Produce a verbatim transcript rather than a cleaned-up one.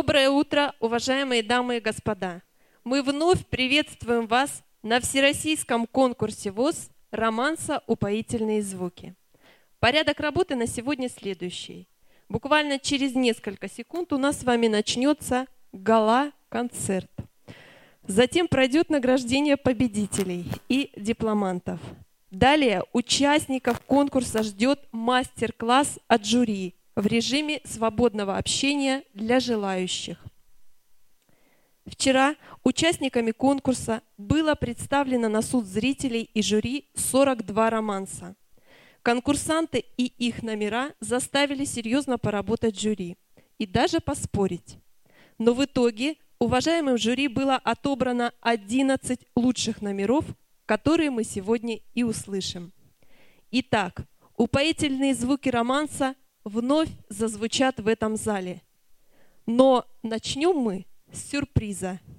Доброе утро, уважаемые дамы и господа! Мы вновь приветствуем вас на всероссийском конкурсе ВОС романса «Упоительные звуки». Порядок работы на сегодня следующий. Буквально через несколько секунд у нас с вами начнется гала-концерт. Затем пройдет награждение победителей и дипломантов. Далее участников конкурса ждет мастер-класс от жюри в режиме свободного общения для желающих. Вчера участниками конкурса было представлено на суд зрителей и жюри сорок два романса. Конкурсанты и их номера заставили серьезно поработать жюри и даже поспорить. Но в итоге уважаемым жюри было отобрано одиннадцать лучших номеров, которые мы сегодня и услышим. Итак, упоительные звуки романса вновь зазвучат в этом зале. Но начнем мы с сюрприза.